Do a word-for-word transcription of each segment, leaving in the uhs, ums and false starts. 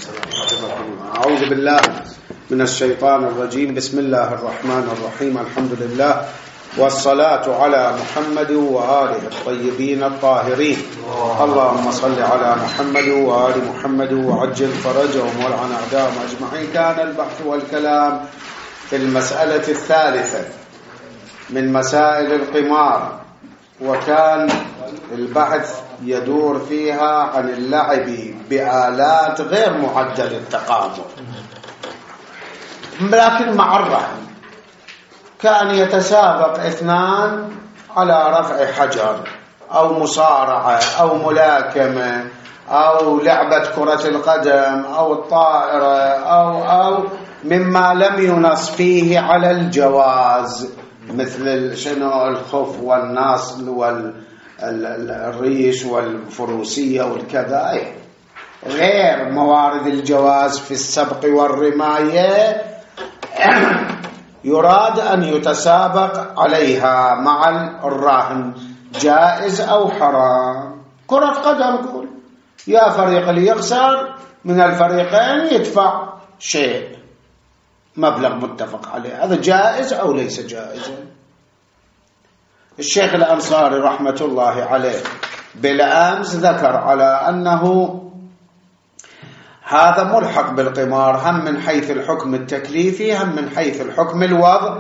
أعوذ بالله من الشيطان الرجيم. بسم الله الرحمن الرحيم. الحمد لله والصلاة على محمد وآله الطيبين الطاهرين. اللهم صل على محمد وآل محمد وعجل فرجهم والعن أعداءهم أجمعين. كان البحث والكلام في المسألة الثالثة من مسائل القمار، وكان البحث يدور فيها عن اللعب بآلات غير معدل التقامر، لكن مع الرهن. كان يتسابق اثنان على رفع حجر أو مصارعة أو ملاكمة أو لعبة كرة القدم أو الطائرة أو أو مما لم ينص فيه على الجواز، مثل شنو الخف والنصل والريش والفروسية والكذا، غير موارد الجواز في السبق والرماية يراد أن يتسابق عليها مع الراهن، جائز أو حرام. كرة قدم نقول يا فريق اللي يخسر من الفريقين يدفع شيء، مبلغ متفق عليه، هذا جائز أو ليس جائزا؟ الشيخ الأنصاري رحمة الله عليه بالأمس ذكر على أنه هذا ملحق بالقمار، هم من حيث الحكم التكليفي هم من حيث الحكم الوضع،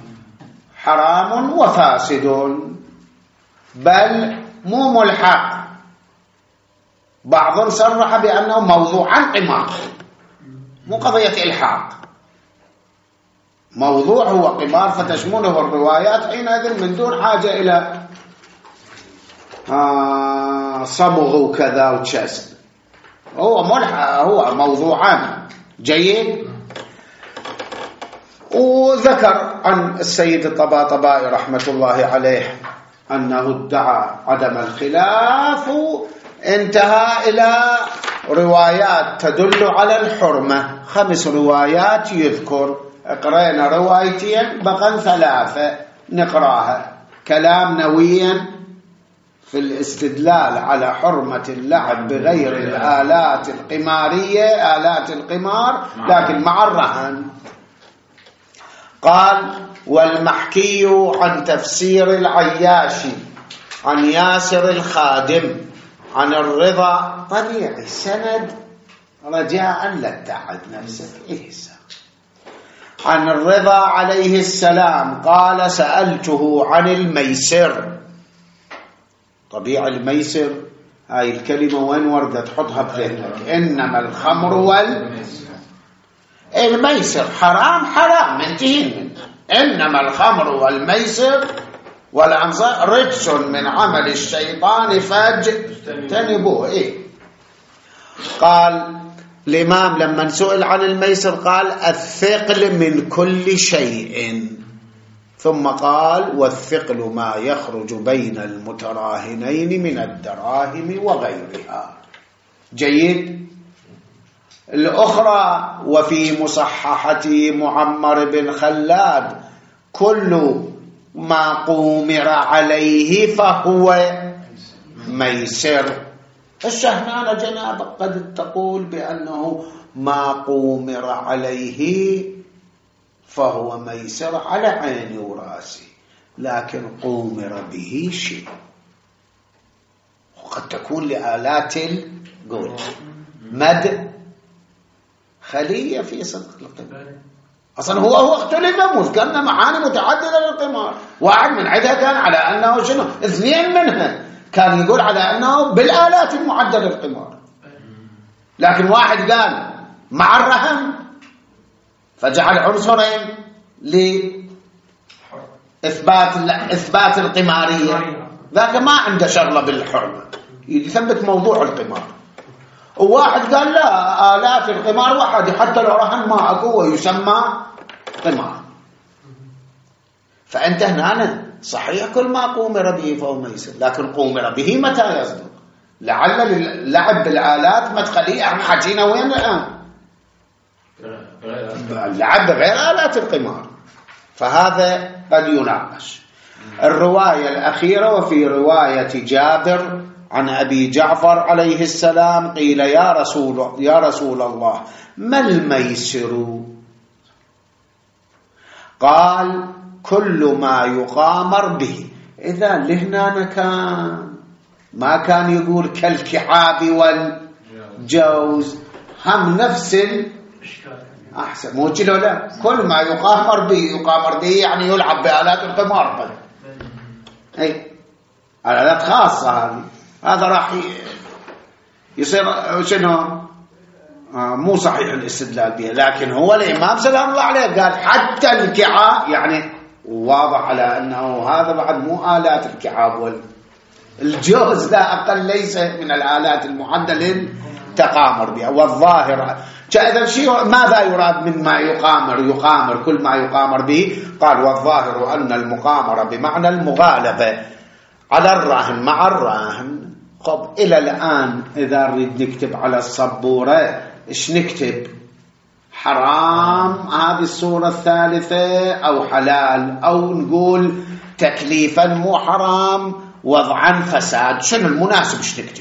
حرام وفاسد، بل مو ملحق. بعضهم صرح بأنه موضوع عن قمار، مو قضية إلحاق، موضوع هو قمار فتشمله الروايات حينئذ من دون حاجة إلى آه صبغ وكذا وتشاسل، هو ملحق، هو موضوعان. جيد. وذكر عن السيد الطباطبائي رحمة الله عليه أنه ادعى عدم الخلاف، وانتهى إلى روايات تدل على الحرمة، خمس روايات يذكر. اقرأنا روايتين بقى ثلاثة نقراها، كلام نويا في الاستدلال على حرمة اللعب بغير الآلات القمارية، آلات القمار، لكن مع الرهن. قال: والمحكي عن تفسير العياشي عن ياسر الخادم عن الرضا. طبيعي سند رجاء لا تتعب نفسك. إيه عن الرضا عليه السلام قال: سألته عن الميسر. طبيعي الميسر هاي الكلمة وين وردت؟ حطها بذهنك. إنما الخمر والميسر، الميسر حرام حرام انتهين منه. إنما الخمر والميسر والأنصار رجس من عمل الشيطان فاجتنبوه. إيه؟ قال الإمام لما سئل عن الميسر قال: الثقل من كل شيء، ثم قال: والثقل ما يخرج بين المتراهنين من الدراهم وغيرها. جيد. الأخرى: وفي مصححة معمر بن خلاد: كل ما قومر عليه فهو ميسر. الشهنانة جناب قد تقول بأنه ما قومر عليه فهو ميسر على عيني وراسي، لكن قومر به شيء، وقد تكون لآلات القول مد خلية في صدق القمار. أصلا هو هو اختلف موز كان معاني متعددة للقمار. واحد من عدها كان على أنه شنو، اثنين منها كان يقول على أنه بالآلات المعدة للقمار، لكن واحد قال مع الرهن، فجعل عنصرين لإثبات إثبات القمارية، ذاك ما عنده شغلة بالحرمة، يثبت موضوع القمار. وواحد قال لا، آلات القمار واحد حتى لو رهن ما أكو ويسمى قمار. فأنت هنا صحيح كل ما قومر به فهو ميسر، لكن قومر به متى يصدق؟ لعل اللعب بالآلات مدخلية. احنا حاجينا وين الآن؟ اللعب بغير آلات القمار، فهذا قد يناقش. الرواية الأخيرة: وفي رواية جابر عن أبي جعفر عليه السلام قيل يا رسول, يا رسول الله ما الميسر؟ قال كل ما يقامر به. إذا لهنا كان ما كان يقول كالكعاب والجوز، هم نفس أحسن مو كده ولا؟ كل ما يقامر به، يقامر به يعني يلعب بآلات القمار، أي آلات خاصة هذه، هذا راح يصير شنو آه مو صحيح الاستدلال بها. لكن هو الإمام سلام الله عليه قال حتى الكعاب، يعني واضح على أنه هذا بعد مو آلات الكعاب والجوز، لا أقل ليس من الآلات المعدة للتقامر بها. والظاهر إذا شيء ماذا يراد من ما يقامر؟ يقامر كل ما يقامر به. قال والظاهر أن المقامرة بمعنى المغالبة على الراهن مع الراهن. طب إلى الآن إذا نريد نكتب على السبورة إيش نكتب؟ حرام هذه الصورة الثالثة أو حلال، أو نقول تكليفا مو حرام وضعا فساد؟ شنو المناسب إيش نكتب؟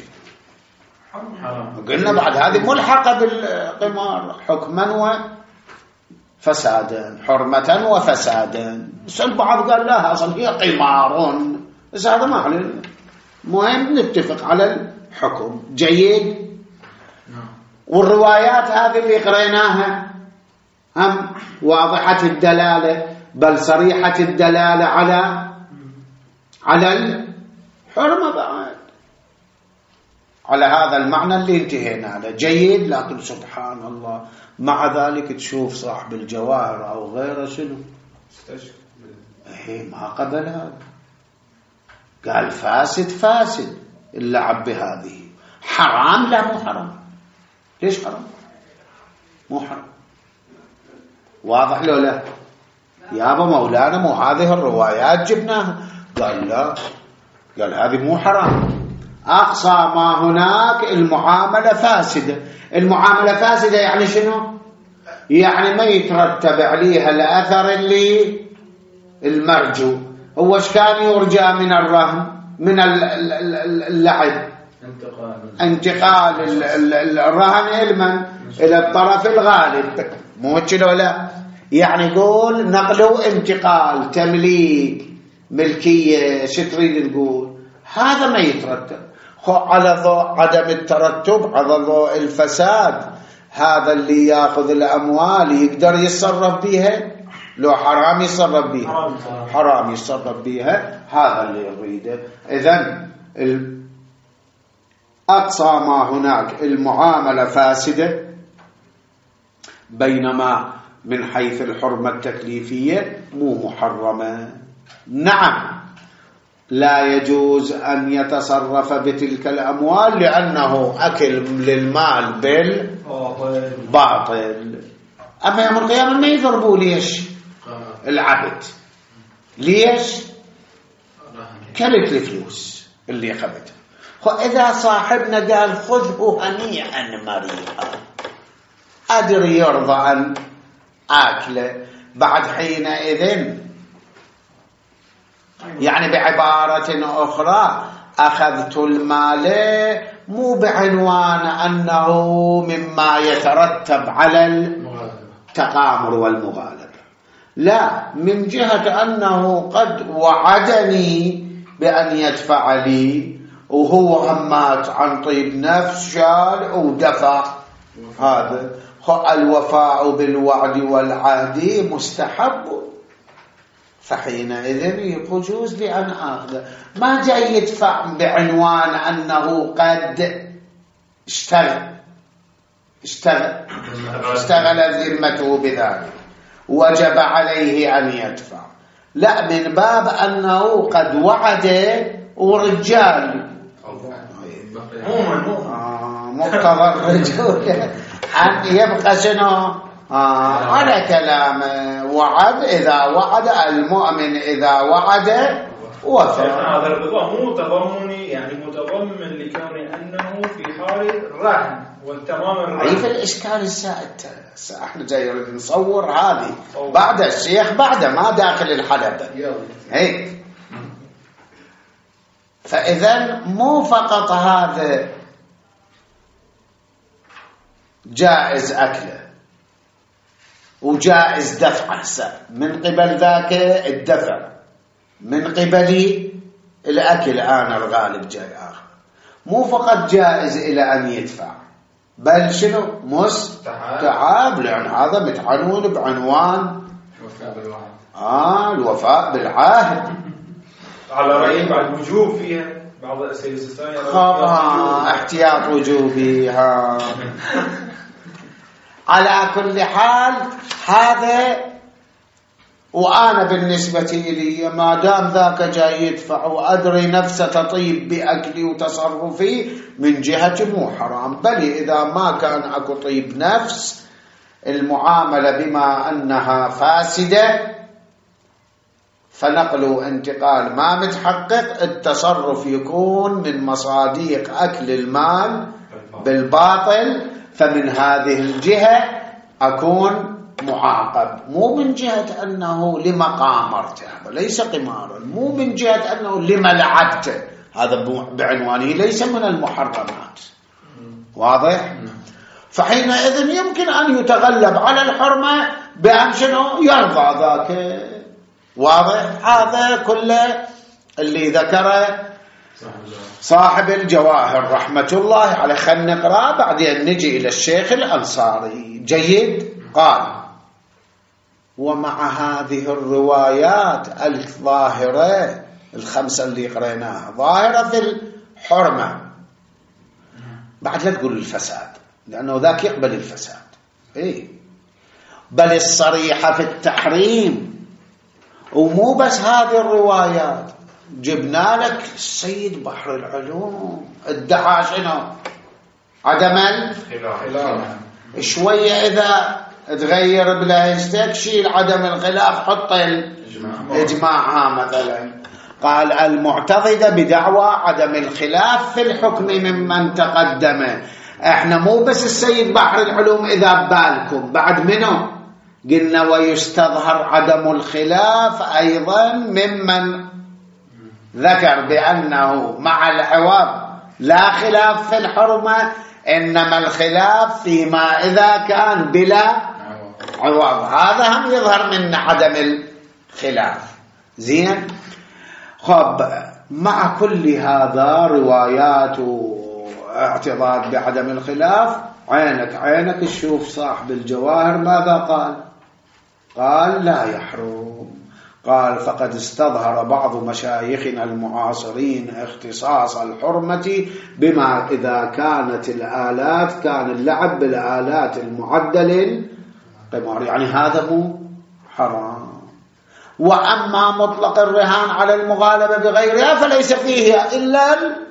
قلنا بعد هذه ملحقة بالقمار حكما وفسادا، حرمة وفسادا. بس البعض قال لا أصلا هي قمار، بس هذا ما عليه، مهم نتفق على الحكم. جيد. والروايات هذه اللي قريناها هم واضحة الدلالة، بل صريحة الدلالة على على الحرمة بعد، على هذا المعنى اللي انتهينا له. جيد. لكن سبحان الله مع ذلك تشوف صاحب الجواهر أو غيره شنو ايه ما قبل هذا، قال فاسد فاسد اللعب بهذه. حرام؟ لا مو حرام. ليش حرام؟ مو حرام. واضح لو لا؟ يابا مولانا مو هذه الروايات جبناها. قال لا، قال هذه مو حرام. أقصى ما هناك المعاملة فاسدة. المعاملة فاسدة يعني شنو؟ يعني ما يترتب عليها الأثر اللي المرجو. هو ايش كان يرجى من الرهن من اللعب؟ انتقال الرهن إلمن إلى الطرف الغالب، مو كده ولا؟ يعني يقول نقل انتقال تمليك ملكية، شو تريد نقول؟ هذا ما يترتب على ضوء عدم الترتب، على ضوء الفساد. هذا اللي ياخذ الأموال يقدر يتصرف بها؟ لو حرام يتصرف بها، حرام يتصرف بها. هذا اللي يريده. إذن أقصى ما هناك المعاملة فاسدة، بينما من حيث الحرمة التكليفية مو محرمة. نعم لا يجوز أن يتصرف بتلك الأموال لأنه أكل للمال بالباطل. أما يوم القيامة ما يضربوا ليش العبد؟ ليش؟ كلت الفلوس اللي أخذتها. إذا صاحبنا قال خذه هنيئا مريئا، أدري يرضى أن أكله بعد حينئذ. يعني بعبارة أخرى أخذت المال مو بعنوان أنه مما يترتب على التقامر والمغالبة، لا، من جهة أنه قد وعدني بأن يدفع لي وهو همات عن طيب نفس شال ودفع. هذا الوفاء بالوعد والعهد مستحب، فحينئذ يجوز لي أن أخذ. ما جاي يدفع بعنوان أنه قد اشتغل اشتغل اشتغل ذمته بذلك وجب عليه أن يدفع، لا، من باب أنه قد وعد ورجال مقتضى الرجول أن يبقى شنو آه على كلام وعد. إذا وعد المؤمن إذا وعد وفى. هذا الرضا مو تضمني، يعني متضمن لكون أنه في حال الرهن والتمام الرهن. أي في الإشكال السائد احنا جاي نصور هذه بعد الشيخ بعد ما داخل الحلبة. هيك فإذا مو فقط هذا جائز أكله وجائز دفعه، من قبل ذاك الدفع، من قبل الأكل أنا الغالب جاي آخر، مو فقط جائز إلى أن يدفع، بل شنو مستحب، لأن هذا متعنون بعنوان آه الوفاء بالعهد. على رأي بعد وجوب فيها بعض الأسئلة الثانية آه احتياط وجوبي. ها على كل حال هذا، وأنا بالنسبة لي ما دام ذاك جاي يدفع وأدري نفسه تطيب بأكلي وتصرفي من جهة مو حرام، بل إذا ما كان أكو طيب نفس المعاملة بما أنها فاسدة فنقل انتقال ما متحقق، التصرف يكون من مصاديق أكل المال بالباطل، فمن هذه الجهة أكون معاقب، مو من جهة أنه لما قامرته، ليس قمارا، مو من جهة أنه لما لعبته، هذا بعنوانه ليس من المحرمات. واضح؟ فحينئذ يمكن أن يتغلب على الحرمة بأن شنو يرضى ذاك. واضح؟ هذا كله اللي ذكره صاحب الجواهر رحمة الله عليه. خلنا نقرأ بعدين نجي إلى الشيخ الأنصاري. جيد. قال: ومع هذه الروايات الظاهرة الخمسة اللي قرأناها ظاهرة في الحرمة، بعد لا تقول الفساد، لأنه ذاك يقبل الفساد، إيه؟ بل الصريحة في التحريم. ومو بس هذه الروايات، جبنا لك السيد بحر العلوم ادعى شنو؟ عدم الخلاف. شوية إذا تغير بلاهستك شيل عدم الخلاف، حط الإجماع مثلا. قال: المعتضدة بدعوى عدم الخلاف في الحكم ممن تقدم. احنا مو بس السيد بحر العلوم إذا بالكم، بعد منه قلنا ويستظهر عدم الخلاف أيضا ممن ذكر بأنه مع العوض لا خلاف في الحرمة، إنما الخلاف فيما إذا كان بلا عوض، هذا هم يظهر من عدم الخلاف. زين. خب، مع كل هذا روايات واعتضاد بعدم الخلاف، عينك عينك تشوف صاحب الجواهر ماذا قال. قال: لا يحرم. قال: فقد استظهر بعض مشايخنا المعاصرين اختصاص الحرمة بما إذا كانت الآلات، كان اللعب بالآلات المعدة للقمار، يعني هذا مو حرام. وأما مطلق الرهان على المغالبة بغيرها فليس فيه إلا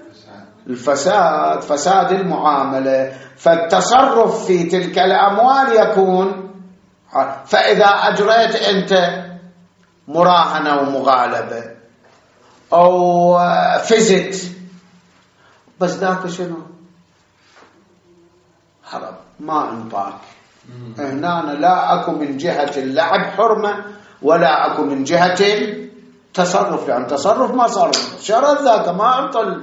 الفساد، فساد المعاملة، فالتصرف في تلك الأموال يكون. فإذا أجريت أنت مراهنة ومغالبة أو فزت، بس ذاك شنو؟ حرام، ما انطاك. هنا لا أكو من جهة اللعب حرمة ولا أكو من جهة التصرف، يعني تصرف ما صار شرط ذاك ما أنطل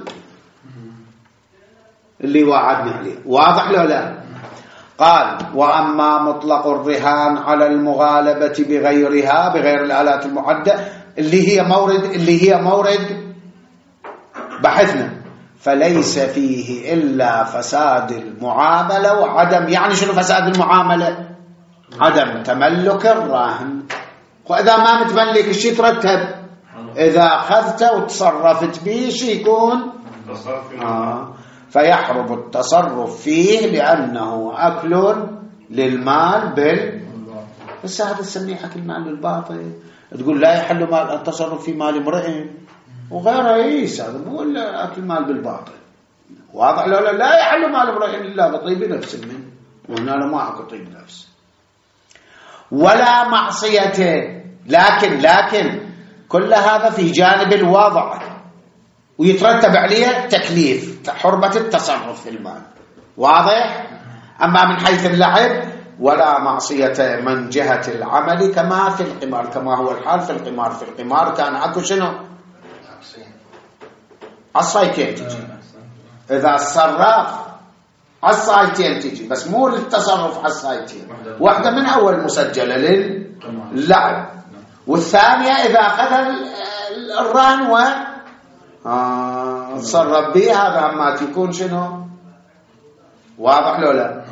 اللي وعدني عليه. واضح له لا؟ قال: وأما مطلق الرهان على المغالبة بغيرها، بغير الآلات المعدة اللي هي مورد اللي هي مورد بحثنا، فليس فيه إلا فساد المعاملة وعدم، يعني شنو فساد المعاملة؟ عدم تملك الراهن. وإذا ما متملك الشيء يترتب، إذا أخذته وتصرفت به شيء يكون آه فيحرم التصرف فيه لأنه أكل للمال بال بس هذا تسميه أكل مال بالباطل. تقول لا يحل مال التصرف في مال امرئ وغيره، يس هذا مو إلا أكل مال بالباطل. واضح لا لا يحل مال امرئ إلا بطيب نفس منه، وهنا ما أكو طيب نفس ولا معصيته. لكن لكن كل هذا في جانب الوضع، ويترتب عليه تكليف حرمة التصرف في المال. واضح؟ أما من حيث اللعب ولا معصية من جهة العمل كما في القمار، كما هو الحال في القمار. في القمار كان أكو شنو؟ عالصايتين تجي. إذا الصراف عالصايتين تجي، بس مو للتصرف عالصايتين. واحدة من أول مسجلة للعب، والثانية إذا أخذ الرهن و آه تصرف به، هذا ما تكون شنو؟ واضح لو لا؟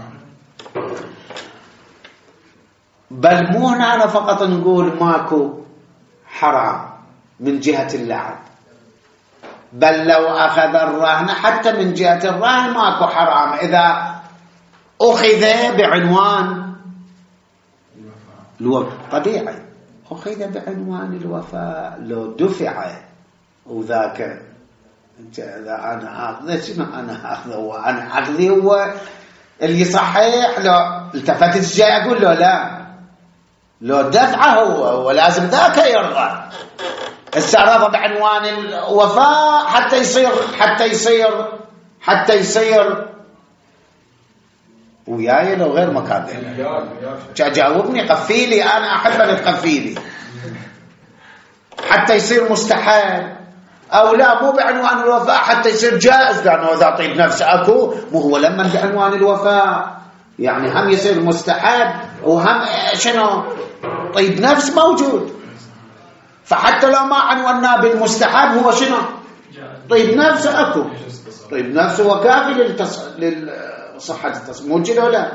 بل مو هنا فقط نقول ماكو حرام من جهة اللعب، بل لو أخذ الرهن حتى من جهة الرهن ماكو حرام إذا أخذ بعنوان الوفاء. طبيعي أخذ بعنوان الوفاء، لو دفع وذاك انت اذا انا اخذه شنو انا اخذه وانا اخذي هو اللي صحيح. لو التفتت جاي اقول له لا، لو دفعه هو ولازم ذاك يرضى. استعرض بعنوان الوفاء حتى يصير حتى يصير حتى يصير وياي لو غير مكان جاوبني قفيلي، انا احب ان تقفيلي حتى يصير مستحب، أو لا مو بعنوان الوفاء حتى يصير جائز، لأنه إذا طيب نفس أكو مو هو لما بعنوان الوفاء يعني هم يصير مستحب وهم شنو طيب نفس موجود. فحتى لو ما عنونا بالمستحب هو شنو طيب نفس أكو، طيب نفس هو كافي للتص... للصحة التصرف، مو كده ولا؟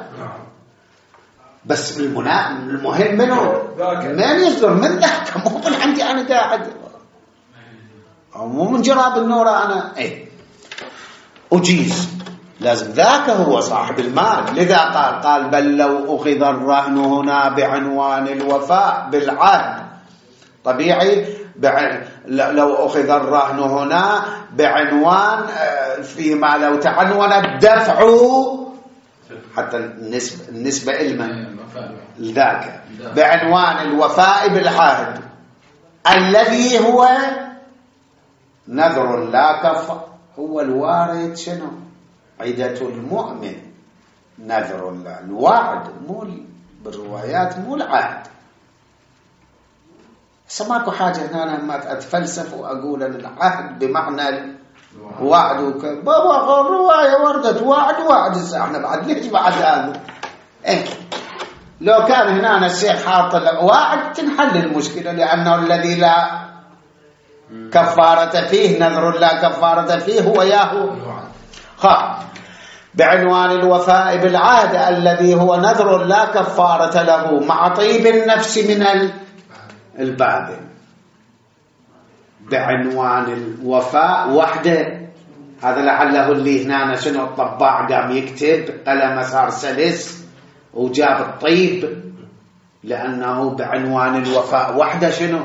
بس المنا... المهم منه من يصدر من ذاك، مو من عندي أنا قاعد، أو مو من جراب النورة أنا إيه أجيز، لازم ذاك هو صاحب المال. لذا قال قال بل لو أخذ الرهن هنا بعنوان الوفاء بالعهد، طبيعي بع... لو أخذ الرهن هنا بعنوان فيما لو تعنون الدفع حتى النسبة النسبة إلما ذاك بعنوان الوفاء بالعهد الذي هو نذر لا كف، هو الوارد شنو عدة المؤمن نذر الله، الوعد مو بالروايات مو العهد. سماكو حاجة هنا أنا ما أتفلسف وأقول أن العهد بمعنى الوعد وكذا، بابا الرواية وردت وعد وعد، احنا بعد ليش بعد هذا إيه؟ لو كان هنا الشيخ حاط وعد تنحل المشكلة، لأنه الذي لا كفارة فيه نذر لا كفارة فيه هو ياهو خا بعنوان الوفاء بالعهد الذي هو نذر لا كفارة له مع طيب النفس من الباب. بعنوان الوفاء وحده، هذا لعله اللي هنا شنو الطباع قام يكتب قلم صار سلس وجاب الطيب، لأنه بعنوان الوفاء وحده شنو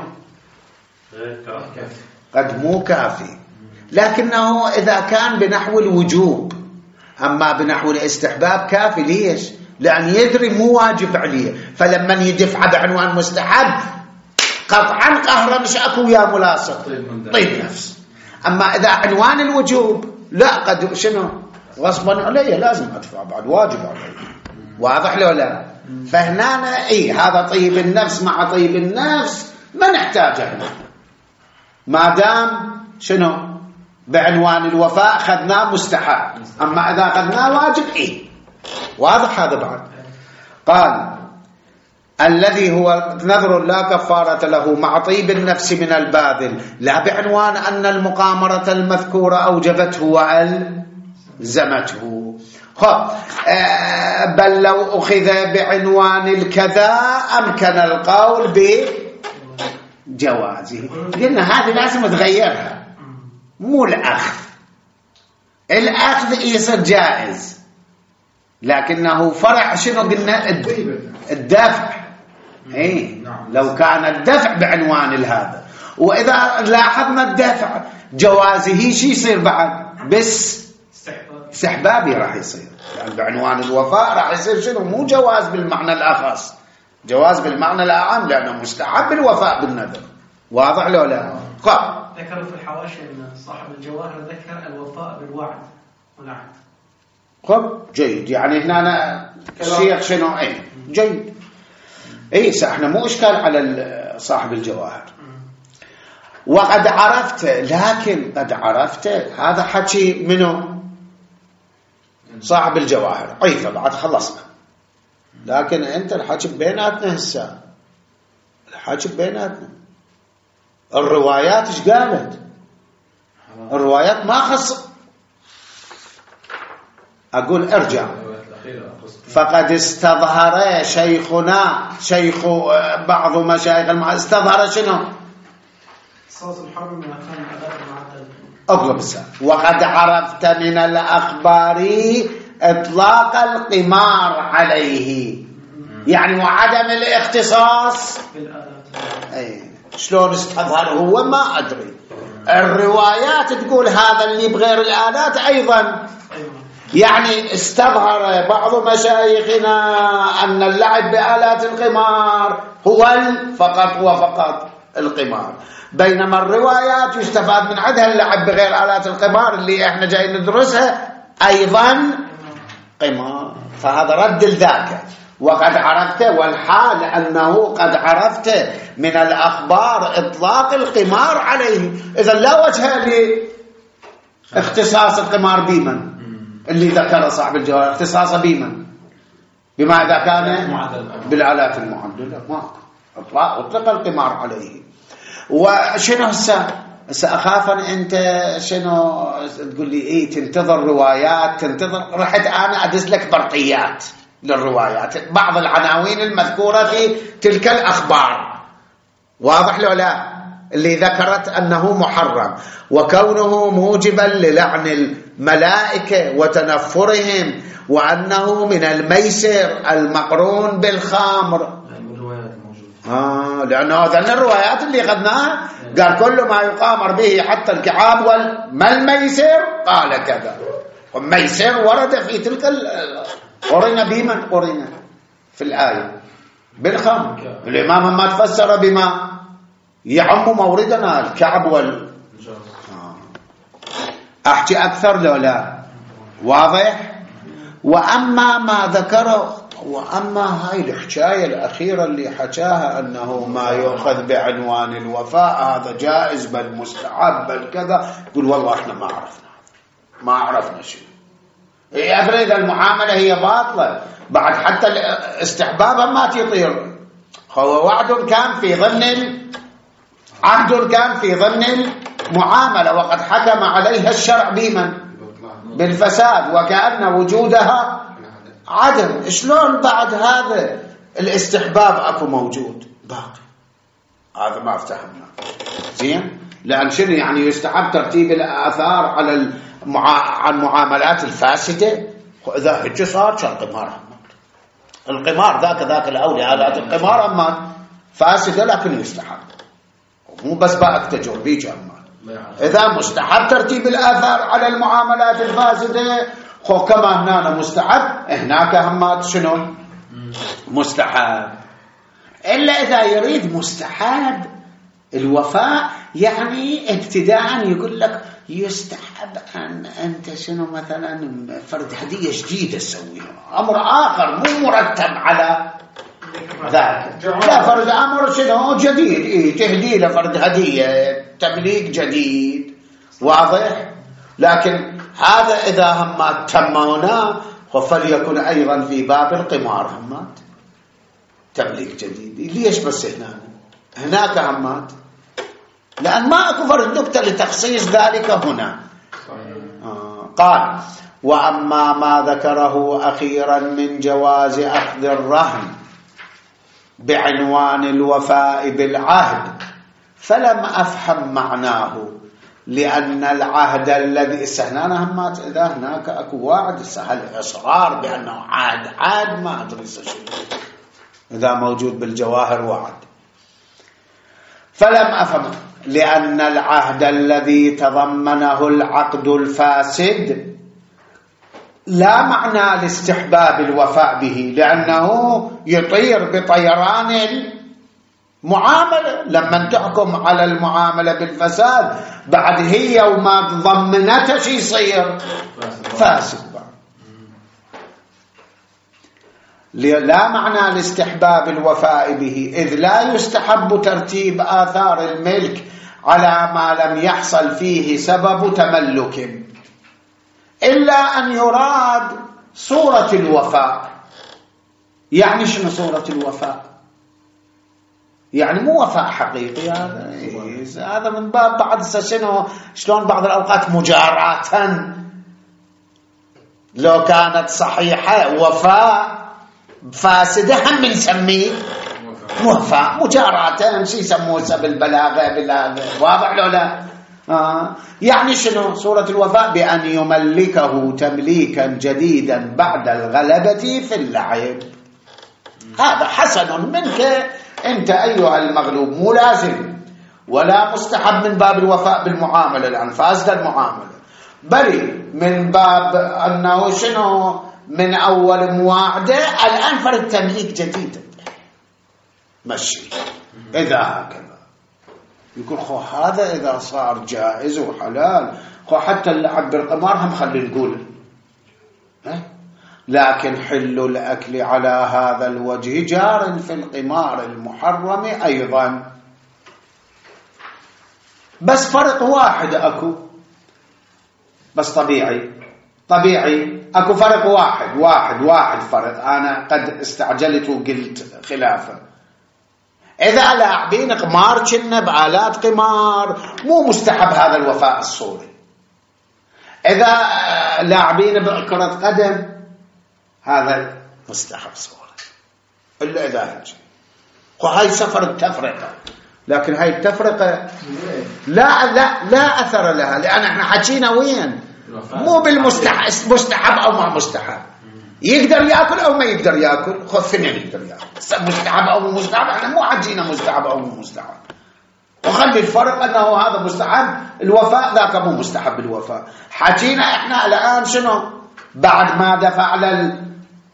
قد مو كافي، لكنه إذا كان بنحو الوجوب، أما بنحو الاستحباب كافي. ليش؟ لأن يدري مو واجب عليه، فلما يدفع بعنوان مستحب قطعا قهرا مش أكو يا ملاصق طيب نفس. أما إذا عنوان الوجوب لا، قد شنو غصبا علي لازم أدفع بعد واجب علي، واضح له لا؟ فهنا إيه هذا طيب النفس مع طيب النفس ما نحتاجه، ما دام شنو بعنوان الوفاء أخذناه مستحب، أما إذا أخذناه واجب إيه واضح هذا بعد. قال الذي هو نذر لا كفارة له مع طيب النفس من الباذل، لا بعنوان أن المقامرة المذكورة أوجبته وألزمته. خب آه بل لو أخذ بعنوان الكذا أمكن القول بجوازه. قلنا هذه لازم تغيرها، مو الأخذ، الأخذ يصير جائز لكنه فرع شنو قلنا الدفع. ايه لو كان الدفع بعنوان هذا، واذا لاحظنا الدفع جوازه شي يصير بعد بس استحبابي راح يصير، يعني بعنوان الوفاء راح يصير شنو مو جواز بالمعنى الاخص، جواز بالمعنى الاعم، لانه مستحب الوفاء بالنذر. واضح لو لا؟ خب ذكروا في الحواشي ان صاحب الجواهر ذكر الوفاء بالوعد والعهد. خب جيد، يعني هنا أنا الشيخ شنو ايه جيد. ايه احنا مو اشكال على صاحب الجواهر. وقد عرفت، لكن قد عرفت هذا حكي منه صاحب الجواهر عيفة بعد خلصنا. لكن أنت الحكي بيناتنا هسه، الحكي بيناتنا. الروايات ايش قالت؟ الروايات ما خص. أقول ارجع. فقد استظهر شيخنا، شيخ بعض مشايخ المع... استظهر شنو؟ صوت الحرب من أكثر الأداء المعدل. أقلب السؤال. وقد عرفت من الأخبار إطلاق القمار عليه، يعني وعدم الاختصاص بالآلات. أي شلون استظهر هو ما أدري. الروايات تقول هذا اللي بغير الآلات أيضا. يعني استظهر بعض مشايخنا أن اللعب بآلات القمار هو فقط وفقط القمار، بينما الروايات يستفاد من عندها اللعب بغير آلات القمار اللي احنا جاي ندرسها أيضا قمار. فهذا رد لذاك. وقد عرفت، والحال أنه قد عرفت من الأخبار إطلاق القمار عليه. إذا لا وجه لاختصاص القمار بمن اللي ذكر صاحب الجواب، اختصاصه بمن؟ بما إذا كان بالآلات المعدلة ما اطلق اطلق القمار عليه. وشنو هسه هسه أخاف أن أنت شنو تقول لي إيه تنتظر روايات، تنتظر. رحت أنا أدز لك برقيات للروايات، بعض العناوين المذكورة في تلك الأخبار، واضح لو لا؟ اللي ذكرت أنه محرم وكونه موجبا للعن الملائكة وتنفرهم، وأنه من الميسر المقرون بالخمر. آه لأنه هذا الروايات اللي أخذناها قال كل ما يقامر به حتى الكعاب والما الميسر قال كذا. والميسر ورد في تلك قرن بمن قرن في الآية بالخمر. الإمام ما تفسر بما يعم موردنا الكعب وال آه. أحكي أكثر لو لا واضح. وأما ما ذكره، وأما هاي الحكاية الأخيرة اللي حكاها أنه ما يؤخذ بعنوان الوفاء هذا جائز بل مستحب بل كذا، يقول والله احنا ما عرفنا ما عرفنا شيء. أدري إذا المعاملة هي باطلة بعد حتى استحبابها ما تطير. هو وعد كان في ضمن عهد كان في ضمن المعاملة، وقد حكم عليها الشرع بمن؟ بالفساد، وكأن وجودها عدم. شلون بعد هذا الاستحباب اكو موجود باقي؟ هذا ما افتهمنا زين. لأن شنو يعني يستحب ترتيب الآثار على المعا... المعاملات الفاسدة؟ إذا هيك صار شو القمار همات. القمار ذاك ذاك الأولي آلات القمار همات فاسدة لكن يستحب، مو بس باك تجربيج همات. إذا مستحب ترتيب الآثار على المعاملات الفاسدة، خو كما هنا مستحب هناك همات شنو مستحب. إلا إذا يريد مستحب الوفاء يعني ابتداء يقول لك يستحب أن أنت شنو مثلا فرد هدية جديدة تسويها، أمر آخر مو مرتب على ذلك. لا فرد أمر شنو جديد، إيه تهدي له فرد هدية تمليك جديد واضح. لكن هذا إذا همات تمونا فليكن أيضا في باب القمار همات تمليك جديد. ليش بس هنا هناك همات؟ لأن ما أكو فرد نكتة لتخصيص ذلك هنا. آه. قال وأما ما ذكره أخيرا من جواز أخذ الرهن بعنوان الوفاء بالعهد فلم أفهم معناه، لأن العهد الذي استهنانا همات إذا هناك أكو واعد سهل إصرار بأنه عهد عهد ما أدري شيء إذا موجود بالجواهر وعد. فلم أفهم لأن العهد الذي تضمنه العقد الفاسد لا معنى لاستحباب الوفاء به، لأنه يطير بطيران المعاملة. لما تحكم على المعاملة بالفساد بعد هي وما ضمنتها شي يصير فاسد. لا معنى لاستحباب الوفاء به، إذ لا يستحب ترتيب آثار الملك على ما لم يحصل فيه سبب تملك، إلا أن يراد صورة الوفاء. يعني شنو صورة الوفاء؟ يعني مو وفاء حقيقي، هذا هذا من باب بعض شنو شلون بعض الأوقات مجاراة، لو كانت صحيحة وفاء فاسدة هم نسميه وفاء مجاراة، شي يسموه بالبلاغة بالبلاغة، واضح لو لا؟ آه. يعني شنو صورة الوفاء؟ بأن يملكه تمليكا جديدا بعد الغلبة في اللعب. هذا حسن منك أنت أيها المغلوب، مو لازم ولا مستحب من باب الوفاء بالمعاملة لأن فاسدة المعاملة، بل من باب أنه شنو من أول مواعدة الآن فرد تمليك جديد مشي. إذا هكذا يقول خو هذا إذا صار جائز وحلال، خو حتى اللعب بالقمار هم خلي نقول ها؟ لكن حل الأكل على هذا الوجه جار في القمار المحرم أيضا. بس فرق واحد أكو، بس طبيعي طبيعي أكو فرق واحد واحد واحد فرق، أنا قد استعجلت وقلت خلافه. إذا لاعبين قمار كنا بآلات قمار مو مستحب هذا الوفاء الصوري. إذا لاعبين بكرة قدم هذا مستحب صوري، إلا إذا هجي. وهاي سفر التفرقة، لكن هاي التفرقة لا لا لا أثر لها، لأن احنا حكينا وين مو بالمستحب مستحب أو ما مستحب، يقدر يأكل أو ما يقدر يأكل، خذ ثنين يقدر يأكل، مستحب أو مو مستحب، احنا مو حكينا مستحب أو مو مستحب، وخلي الفرق أنه هذا مستحب الوفاء ذاك مو مستحب الوفاء. حكينا احنا الآن شنو بعد ما دفع لل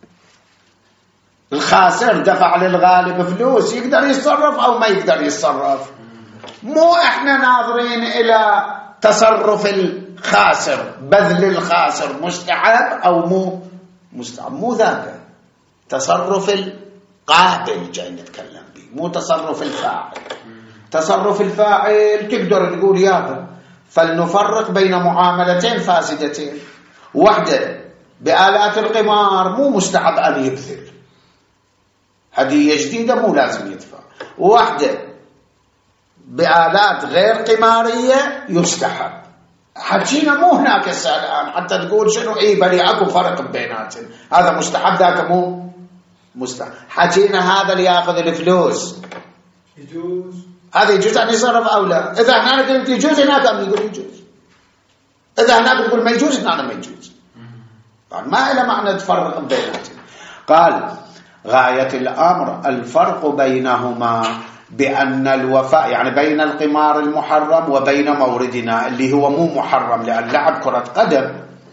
الخاسر دفع للغالب فلوس، يقدر يتصرف أو ما يقدر يتصرف، مو احنا ناظرين إلى تصرف الخاسر، بذل الخاسر مستحب أو مو مستحب، مو ذاك تصرف القابل جاي نتكلم به، مو تصرف الفاعل. تصرف الفاعل تقدر تقول يابا فلنفرق بين معاملتين فاسدتين، واحدة بآلات القمار مو مستحب أن يبذل هدية جديدة مو لازم يدفع، واحدة بآلات غير قمارية يستحب. حكينا مو هناك الآن حتى تقول شنو اي بلي اكو فرق بيناتهم، هذا مستحب ذاك مو مستحب. حكينا هذا اللي ياخذ الفلوس يجوز، هذا يجوز ان يصرف او لا. اذا هناك قلت يجوز هناك ام يقول يجوز، اذا هناك تقول ما يجوز هنا ما يجوز، ما له معنى تفرق بيناتهم. قال غاية الأمر الفرق بينهما بأن الوفاء يعني بين القمار المحرم وبين موردنا اللي هو مو محرم، لأن لعب كرة قدم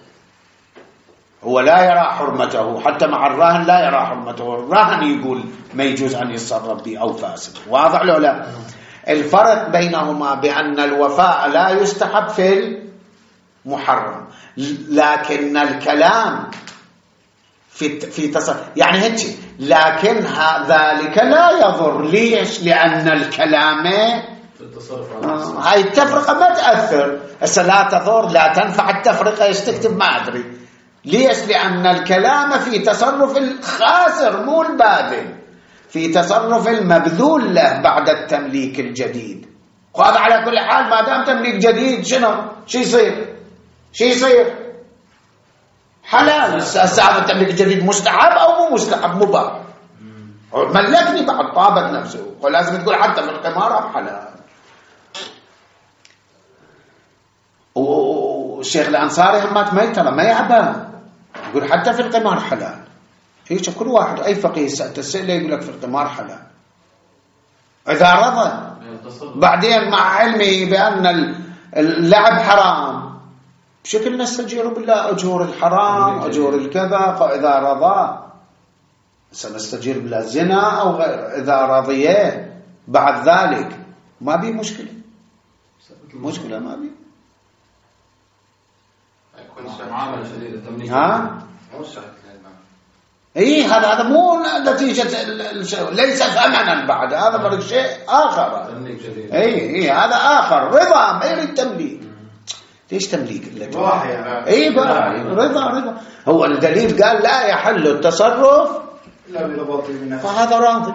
هو لا يرى حرمته، حتى مع الراهن لا يرى حرمته، الراهن يقول ما يجوز أن يتصرف به أو فاسد، واضح له لا؟ الفرق بينهما بأن الوفاء لا يستحب في المحرم، لكن الكلام في في تصرف يعني هيك، لكن ذلك لا يضر. ليش؟ لأن الكلام في التصرف آه هاي التفرقة ما تأثر، هسه لا تضر لا تنفع التفرقة، ايش تكتب ما أدري ليش، لأن الكلام في تصرف الخاسر مو الباذل، في تصرف المبذول له بعد التمليك الجديد. وهذا على كل حال ما دام تمليك جديد شنو شو يصير شو يصير حلال. هذا التمليك الجديد مستحب أو مو مستحب مباح، ملكني بعد طابت نفسه، ولازم تقول حتى في القمار حلال. والشيخ الأنصاري همات ما يترى ما يعبى يقول حتى في القمار حلال. هيك كل واحد أي فقيه تسأله يقول لك في القمار حلال إذا رضى. بعدين مع علمي بأن اللعب حرام بشكل نستجير بالله أجور الحرام أجور الكذا، فإذا رضى سنستجير بالله زنا أو غير، إذا رضيه بعد ذلك ما بي مشكلة مشكلة ما بي معاملة شديدة التمليك ها اي هذا هذا مو نتيجة الشيء، ليس ثمنا بعد، هذا برك شيء آخر. اي اي هذا آخر، رضا ما يريد تمليك. ليش تمليك الا واحد يعني اي بقى رضا رضا. هو الدليل قال لا يحل التصرف لا برضا طيب النفس، فهذا راضي.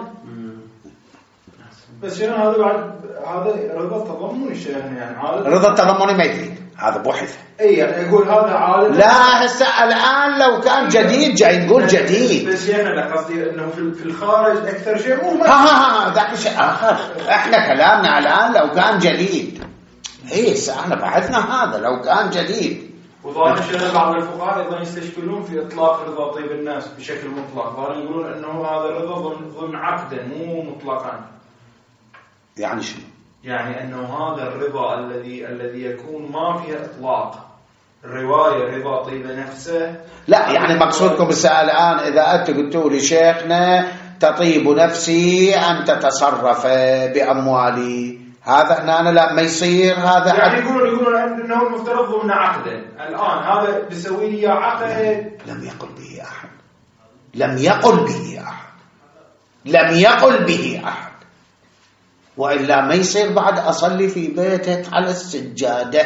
بس شنو هذا بعد؟ هذا رضا تضمني شيء يعني عالم، رضا التضمني ما يفيد، هذا بحث. اي يعني يقول هذا عالم. لا هسه الان لو كان جديد جاي نقول جديد، بس يعني انا قصدي انه في الخارج اكثر شيء مو ها ها ها ذاك شيء اخر. احنا كلامنا الان لو كان جديد. ايه احنا بحثنا هذا لو كان جديد. وظاهر شنو بعض الفقهاء ايضا يستشكلون في اطلاق رضا طيب الناس بشكل مطلق، ظاهر يقولون انه هذا الرضا ضمن ضمن عقدا مو مطلقا. يعني شنو؟ يعني انه هذا الرضا الذي الذي يكون ما فيه اطلاق، الروايه رضا طيب نفسه. لا يعني مقصودكم السؤال الان اذا انت قلتوا لي شيخنا تطيب نفسي ان تتصرف باموالي، هذا ان انا لا ما يصير هذا. يعني يقولون يقولون انه المفترض ضمن عقدا، الان هذا بيسوي لي عقد. لم يقل به احد، لم يقل به احد، لم يقل به احد. وإلا ما يصير بعد أصلي في بيتك على السجادة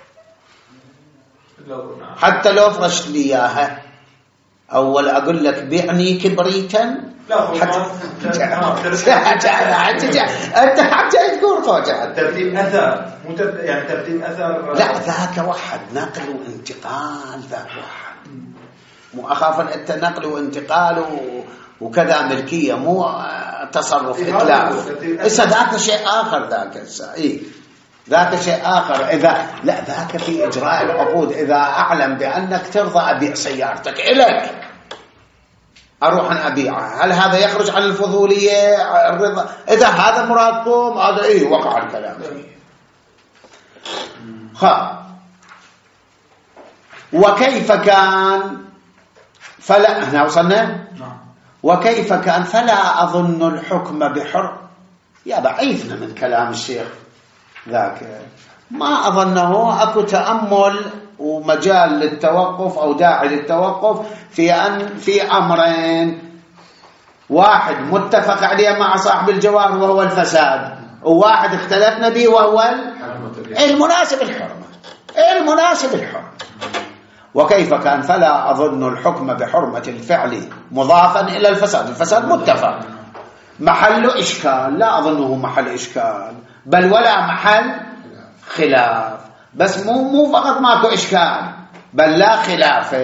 حتى لو فرشت لي إياها. أول أقول لك بيعني كبريتا أنت حتى تقول خوجة ترتيب أثر مو يعني ترتيب أثر. لا ذاك وحد نقل وانتقال، ذاك وحد مو أخاف أنت نقل وانتقال وكذا ملكية مو تصرف إتلاف. إذا ذاك شيء آخر، ذاك إيه ذاك شيء آخر. إذا لا ذاك في إجراء العقود، إذا أعلم بأنك ترضى أبيع سيارتك إليك أروح أن أبيعها، هل هذا يخرج عن الفضولية الرضا؟ إذا هذا مرادكم هذا إيه وقع الكلام فيه. ها وكيف كان فلا هنا وصلنا. وكيف كان فلا أظن الحكم بحر. يا بعيثنا من كلام الشيخ ذاك، ما أظنه أكو تأمل ومجال للتوقف أو داعي للتوقف في أن في أمرين، واحد متفق عليه مع صاحب الجواب وهو الفساد، وواحد اختلفنا به وهو المناسب الحرمة. المناسب الحرمة. وكيف كان فلا أظن الحكم بحرمة الفعل مضافا إلى الفساد، الفساد متفق، محل إشكال لا أظنه محل إشكال بل ولا محل خلاف، بس مو مو فقط ماكو إشكال بل لا خلاف.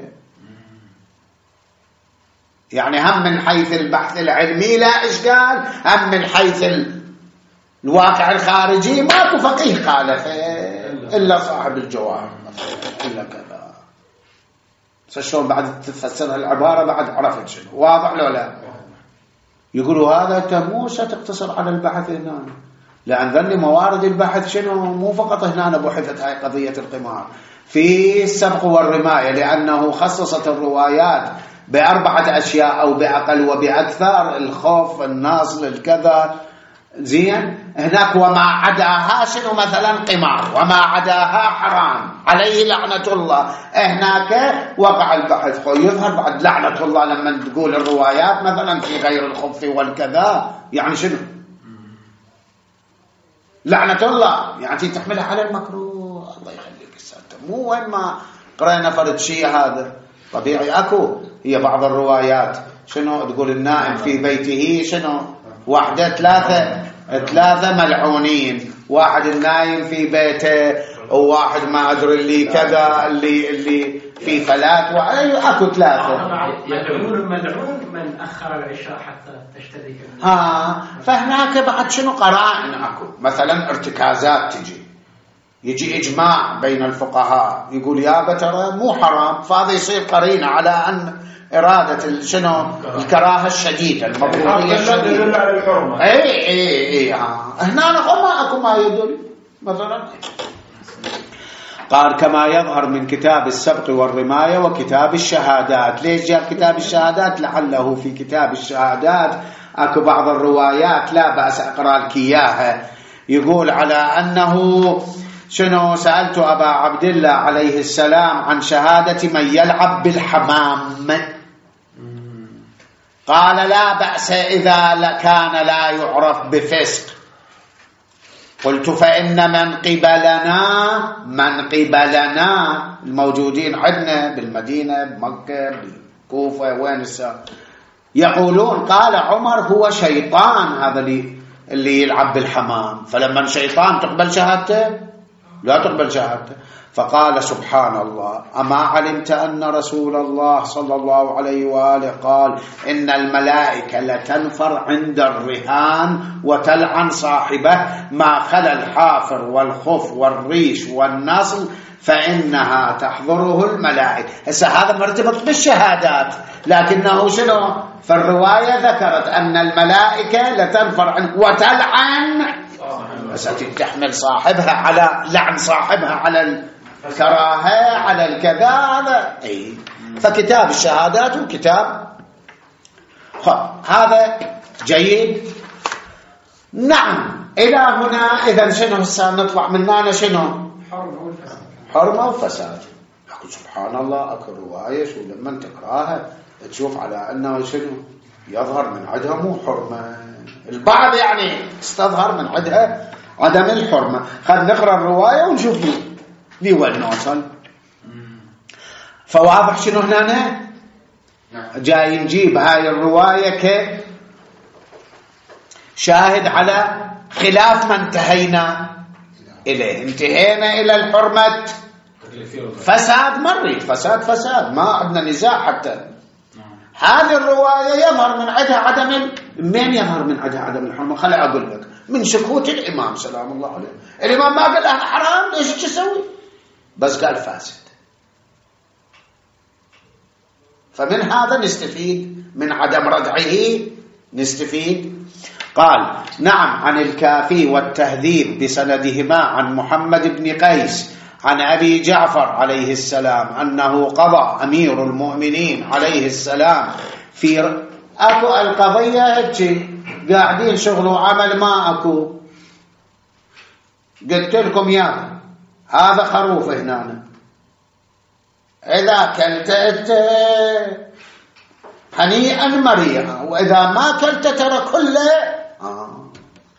يعني هم من حيث البحث العلمي لا إشكال، هم من حيث الواقع الخارجي ماكو فقيه خالف إلا صاحب الجواب إلا كذا. شلون بعد تفسرها العبارة بعد عرفت شنو واضح لو لا؟ يقولوا هذا انت مو ستقتصر على البحث هنا، لأن ذني موارد البحث شنو مو فقط هنا بحثت هاي قضية القمار في السبق والرماية، لأنه خصصت الروايات بأربعة أشياء أو بأقل وبأكثر، الخوف الناصل الكذا زين. هناك وما عداها شنو مثلا قمار، وما عداها حرام عليه لعنة الله. هناك وقع البحث يظهر بعد لعنة الله لما تقول الروايات مثلا في غير الخبث والكذا، يعني شنو لعنة الله يعني تحملها على المكروه. الله يخليك السادة مو وين ما قرأنا فرد شيء هذا طبيعي. أكو هي بعض الروايات شنو تقول النائم في بيته شنو واحدة ثلاثة ثلاثة ملعونين، واحد النايم في بيته وواحد ما أدري اللي كذا اللي اللي في فلات وأكو ثلاثة. ملعون ملعون من أخر العشاء حتى تشترك. ها فهناك بعد شنو قرائن أكو مثلا ارتكازات تجي يجي إجماع بين الفقهاء يقول يا بترى مو حرام، فهذا يصير قرينة على أن إرادة شنو الكراهة الشديدة المضروبية الشديدة. اي اي اي هنا ما اكو ما يدل مثلا. قال كما يظهر من كتاب السبق والرماية وكتاب الشهادات. ليش جاء كتاب الشهادات؟ لعله في كتاب الشهادات اكو بعض الروايات لا بأس اقرأ لك اياها، يقول على انه شنو سألت أبا عبد الله عليه السلام عن شهادة من يلعب بالحمام. قال لا بأس إذا كان لا يعرف بفسق. قلت فإن من قبلنا من قبلنا الموجودين عندنا بالمدينة بمكة بالكوفة وين السا يقولون قال عمر هو شيطان هذا اللي اللي يلعب بالحمام، فلما شيطان تقبل شهادته؟ لا تقبل شهادته. فقال سبحان الله أما علمت أن رسول الله صلى الله عليه وآله قال إن الملائكة لتنفر عند الرهان وتلعن صاحبه ما خلا الحافر والخف والريش والنصل فإنها تحضره الملائكة. هسه هذا مرتبط بالشهادات، لكنه شنو في الرواية ذكرت أن الملائكة لتنفر عند وتلعن، هسه تحمل صاحبها على لعن صاحبها على الكراهة على الكذا هذا أي. فكتاب الشهادات وكتاب هذا جيد. نعم إلى هنا إذا شنو هسه نطلع من هنا شنو؟ حرمة وفساد. سبحان الله أكو رواية شو لما تقراها تشوف على أنه شنو يظهر من عندها مو حرمة، البعض يعني استظهر من عندها عدم الحرمة. خلينا نقرأ الرواية ونشوف لي وين نوصل. فواضح شنو هنا جاي نجيب هاي الرواية كشاهد على خلاف ما انتهينا إليه. انتهينا إلى الحرمة فساد مريض فساد فساد ما عندنا نزاع. حتى هذه الرواية يظهر من عندها عدم من يظهر من عندها عدم الحرمة. خلي أقول لك من سكوت الإمام سلام الله عليه. الإمام ما قال أنا حرام إيش تسوي، بس قال فاسد. فمن هذا نستفيد من عدم ردعه نستفيد. قال نعم عن الكافي والتهذيب بسندهما عن محمد بن قيس عن أبي جعفر عليه السلام أنه قضى أمير المؤمنين عليه السلام في أكو القضية هيك قاعدين شغل وعمل ما أكو. قلت لكم يا هذا خروف هنا إذا كلت هنيئا مريئا وإذا ما كلت ترى كله آه.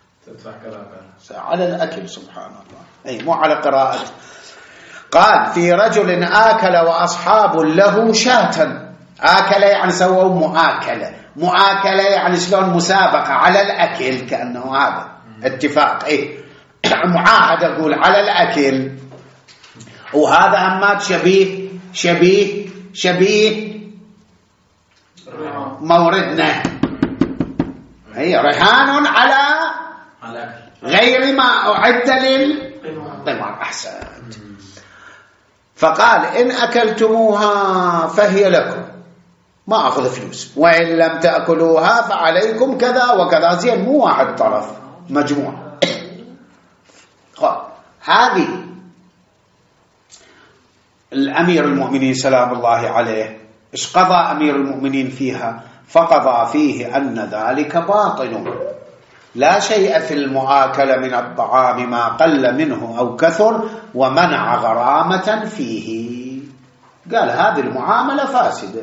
على الأكل سبحان الله أي مو على قراءة. قال في رجل آكل وأصحاب له شاة. آكل يعني سووا مؤاكلة، مؤاكلة يعني شلون مسابقة على الأكل كأنه هذا اتفاق إيه معاهد أقول على الأكل. وهذا أمات شبيه شبيه شبيه موردنا هي رهان على غير ما أعد للقمار. أحسن. فقال إن أكلتموها فهي لكم ما أخذ فلوس وإن لم تأكلوها فعليكم كذا وكذا. زين مو واحد طرف مجموعة. هذه الأمير المؤمنين سلام الله عليه إيش قضى أمير المؤمنين فيها؟ فقضى فيه أن ذلك باطل لا شيء في المؤاكلة من الطعام ما قل منه أو كثر ومنع غرامة فيه. قال هذه المعاملة فاسدة.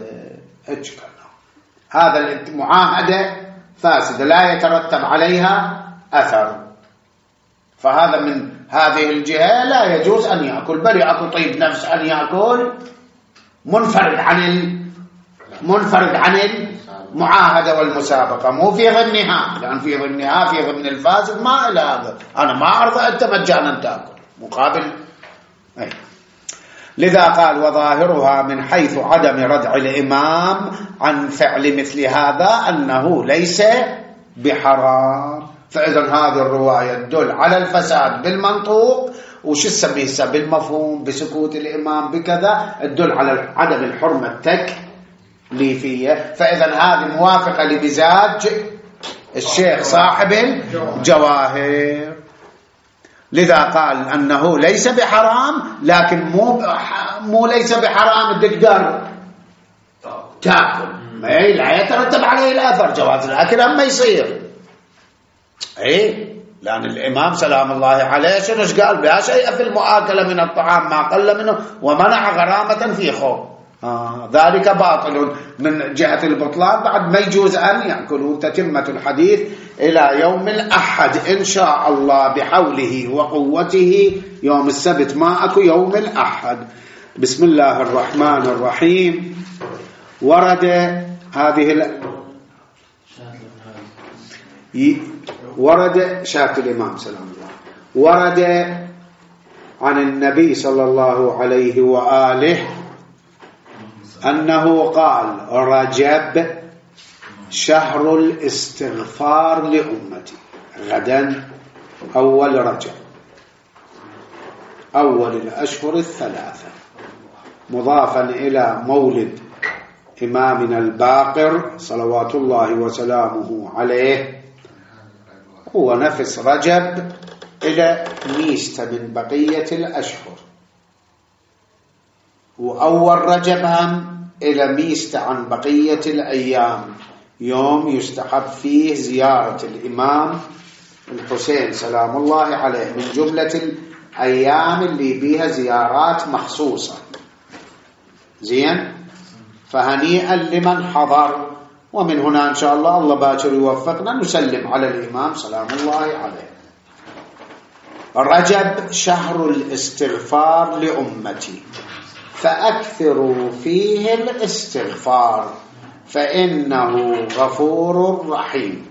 هذا المعاهدة فاسدة لا يترتب عليها أثر. فهذا من هذه الجهة لا يجوز أن يأكل، بل يأكل طيب نفس أن يأكل منفرد عن منفرد عن المعاهدة والمسابقة مو في ضمنها، لأن في ضمنها في ضمن الفاسد ما إلى هذا. أنا ما أرضى أنت مجانا تأكل مقابل أي. لذا قال وظاهرها من حيث عدم ردع الإمام عن فعل مثل هذا أنه ليس بحرام. فإذا هذه الرواية تدل على الفساد بالمنطوق وش تسميه بالمفهوم بسكوت الإمام بكذا، تدل على عدم الحرمة التكليفية. فإذا هذه موافقة لمزاج الشيخ صاحب الجواهر. لذا قال أنه ليس بحرام، لكن مو مو ليس بحرام تقدر تأكل لا يترتب عليه الأثر. جواز الأكل أما يصير اي، لأن الإمام سلام الله عليه شنو قال؟ بها شيء في المؤاكلة من الطعام ما قل منه ومنع غرامة في خوف. آه ذلك باطل من جهة البطلان، بعد ما يجوز أن يأكلون. تتمة الحديث إلى يوم الأحد إن شاء الله بحوله وقوته، يوم السبت ما أكو يوم الأحد. بسم الله الرحمن الرحيم. ورد هذه ال... ورد شاك الإمام سلام الله، ورد عن النبي صلى الله عليه وآله أنه قال: رجب شهر الاستغفار لأمتي. غدا أول رجب، أول الأشهر الثلاثة، مضافا إلى مولد إمامنا الباقر صلوات الله وسلامه عليه. هو نفس رجب إلى ميست من بقية الأشهر، وأول رجب هم إلى ميست عن بقية الأيام، يوم يستحب فيه زيارة الإمام الحسين سلام الله عليه، من جملة الأيام اللي بيها زيارات مخصوصة. زين، فهنيئا لمن حضر. ومن هنا إن شاء الله الله باكر يوفقنا نسلم على الإمام سلام الله عليه. رجب شهر الاستغفار لأمتي، فأكثروا فيه الاستغفار فإنه غفور رحيم.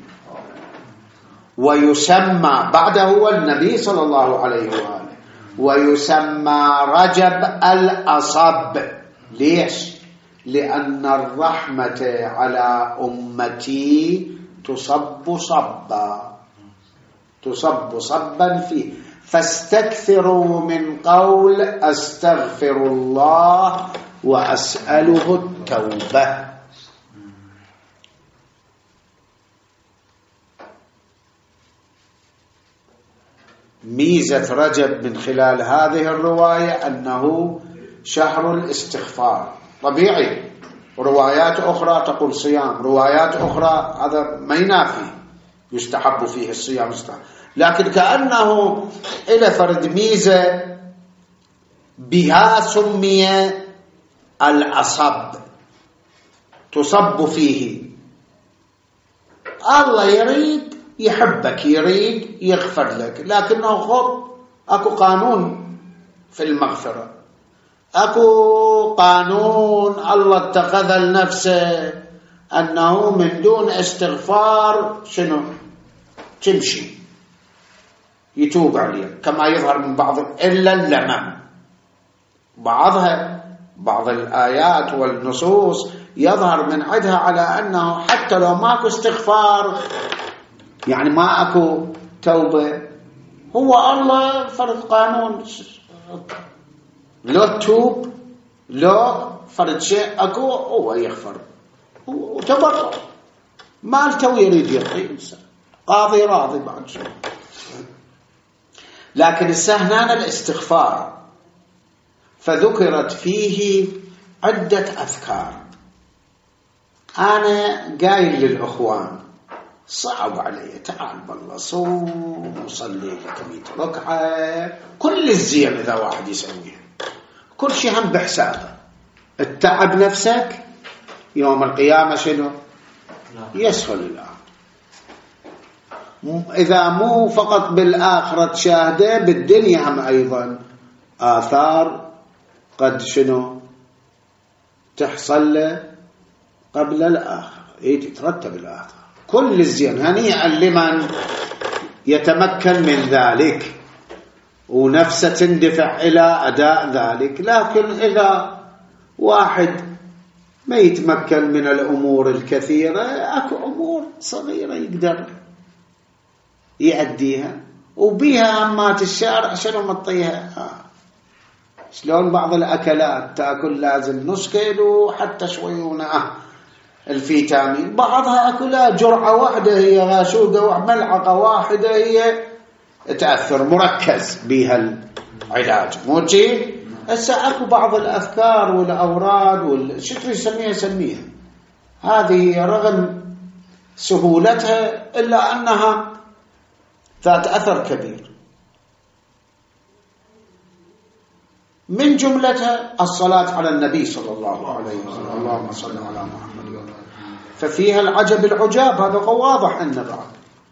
ويسمى بعده هو النبي صلى الله عليه وآله، ويسمى رجب الأصب. ليش؟ لأن الرحمة على أمتي تصب صبا، تصب صبا فيه. فاستكثروا من قول أستغفر الله وأسأله التوبة. ميزة رجب من خلال هذه الرواية أنه شهر الاستغفار. طبيعي روايات أخرى تقول صيام، روايات أخرى هذا ما ينافي يستحب فيه الصيام، لكن كأنه إلى فرد ميزة بها سمي الأصب، تصب فيه. الله يريد يحبك، يريد يغفر لك، لكنه خب أكو قانون في المغفرة، أكو قانون الله اتخذ لنفسه أنه من دون استغفار شنو تمشي، يتوب عليه، كما يظهر من بعض إلا اللمم. بعضها بعض الآيات والنصوص يظهر من عدها على أنه حتى لو ماكو استغفار، يعني ما أكو توبة، هو الله فرض قانون، لو تتوب لو فرض شيء أكو هو يغفر، هو تبرع مالته يريد يعطي إنسان، قاضي راضي بعد شيء. لكن السهنان الاستغفار، فذكرت فيه عدة أذكار. أنا قايل للأخوان صعب علي، تعال بالله صوم وصلي لك مئة ركعة، كل الزين إذا واحد يسويها، كل شيء هم بحسابه. التعب نفسك يوم القيامة شنو يسهل الآن، إذا مو فقط بالآخرة تشاهده، بالدنيا هم أيضا آثار قد شنو تحصل له قبل الآخر، إيه تترتب الآثار. كل الزين هنيئا لمن يتمكن من ذلك ونفسه تندفع إلى أداء ذلك. لكن إذا واحد ما يتمكن من الأمور الكثيرة، أكو أمور صغيرة يقدر يأديها، وبيها أمات الشارع شنو مطيها. آه. شلون بعض الأكلات تأكل لازم نص كيلو حتى شويونة آه. الفيتامين، بعضها أكلها جرعة واحدة هي غاشوقة، ملعقة واحدة هي تأثر، مركز بها العلاج موجي. هسه أكو بعض الأذكار والأوراد والشتر يسميها يسميها هذه رغم سهولتها إلا أنها ذات أثر كبير. من جملتها الصلاة على النبي صلى الله عليه وسلم، اللهم صل على محمد. ففيها العجب العجاب، هذا واضح أن بعد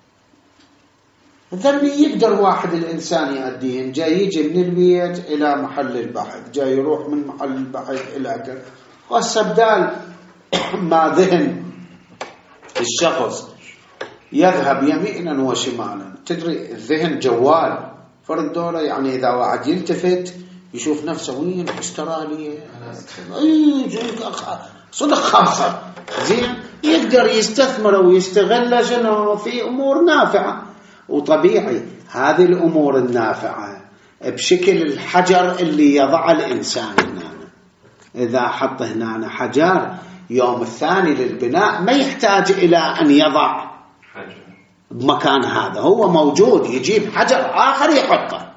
ذنبي يقدر واحد الإنسان يؤديه، جاي يجي من البيت إلى محل البحث، جاي يروح من محل البحث إلى كذا، والسبدال ما ذهن الشخص يذهب يمينا وشمالا. تدري الذهن جوال، فرد دوره يعني إذا واحد يلتفت يشوف نفسه وين استراليا، صدق خاصة زين، يقدر يستثمر ويستغل شنو في أمور نافعة. وطبيعي هذه الأمور النافعة بشكل الحجر اللي يضع الإنسان هنا، إذا حط هنا حجر يوم الثاني للبناء ما يحتاج إلى أن يضع بمكان هذا، هو موجود، يجيب حجر آخر يحطه.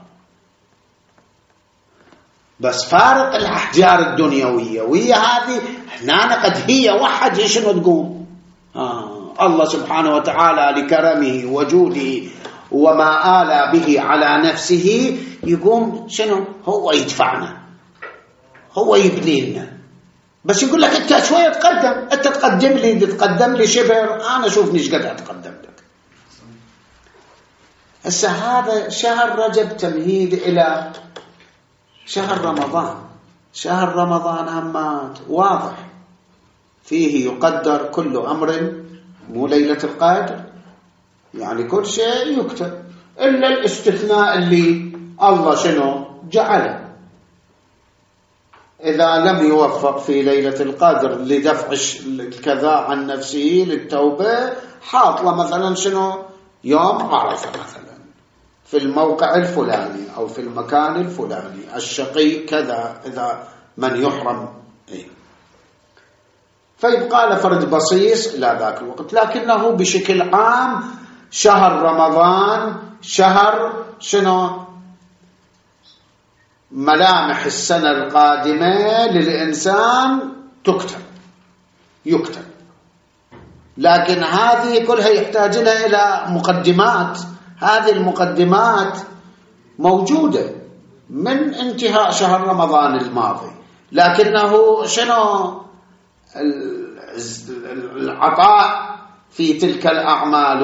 بس فارق الأحجار الدنيوية وهي هذه هنا قد هي وحد شنو تقوم آه. الله سبحانه وتعالى لكرمه وجوده وما آلى به على نفسه يقوم شنو هو يدفعنا، هو يبني لنا، بس يقول لك انت شوية تقدم، انت تقدم لي تقدم لي شبر، انا شوف ايش قد اتقدم لك. هسه هذا شهر رجب تمهيد الى شهر رمضان. شهر رمضان همات واضح فيه يقدر كل امر، مو ليلة القدر يعني كل شيء يكتب إلا الاستثناء اللي الله شنو جعله، إذا لم يوفق في ليلة القدر لدفع الكذا عن نفسه للتوبة، حاطله مثلا شنو يوم عرفة مثلا في الموقع الفلاني أو في المكان الفلاني، الشقي كذا إذا من يحرم إيه. فيبقى له فرد بصيص إلى ذاك الوقت. لكنه بشكل عام شهر رمضان شهر شنو ملامح السنة القادمة للإنسان تكتب يكتب، لكن هذه كلها يحتاج لها إلى مقدمات. هذه المقدمات موجودة من انتهاء شهر رمضان الماضي، لكنه شنو العطاء في تلك الأعمال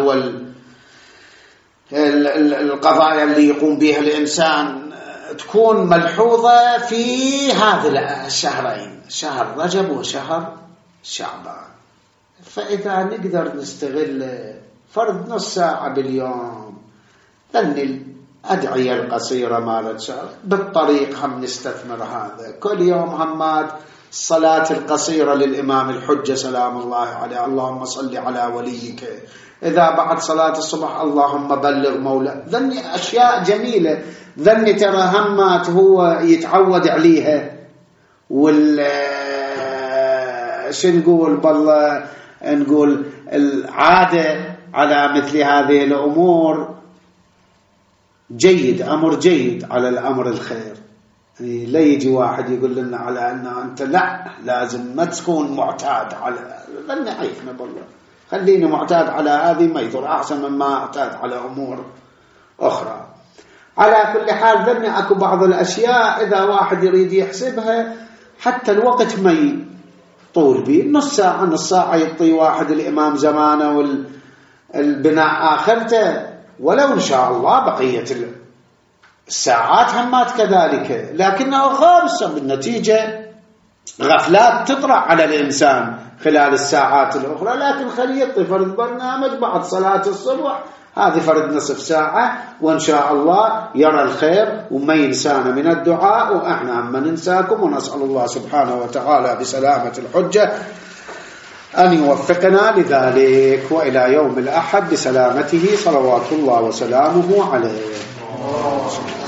والقضايا اللي يقوم بها الإنسان تكون ملحوظة في هذه الشهرين، شهر رجب وشهر شعبان. فإذا نقدر نستغل فرض نص ساعة باليوم، لأن الأدعية القصيرة مالت شهر بالطريق هم نستثمر هذا. كل يوم همات الصلاة القصيرة للإمام الحجة سلام الله عليه، اللهم صل على وليك، إذا بعد صلاة الصبح اللهم بلغ مولا، ذني أشياء جميلة، ذني ترى همات هو يتعود عليها. وال شو نقول بالله نقول العادة على مثل هذه الأمور جيد، أمر جيد على الأمر الخير. يعني لا يجي واحد يقول لنا على أن أنت لا لازم ما تكون معتاد على، لن عيفنا بالله، خليني معتاد على هذه ما يضر، أحسن مما أعتاد على أمور أخرى. على كل حال ذني أكو بعض الأشياء إذا واحد يريد يحسبها حتى الوقت ما يطول به، نص ساعة نص ساعة يطي واحد الإمام زمانه والبناء آخرته، ولو إن شاء الله بقية الساعات همات كذلك، لكنه غابس بالنتيجة غفلات تطرأ على الإنسان خلال الساعات الأخرى. لكن خليه يطي فرد برنامج بعد صلاة الصبح، هذه فرد نصف ساعة، وإن شاء الله يرى الخير وما ينسانا من الدعاء، وإحنا ما ننساكم، ونسأل الله سبحانه وتعالى بسلامة الحجة أن يوفقنا لذلك. وإلى يوم الأحد بسلامته صلوات الله وسلامه عليه.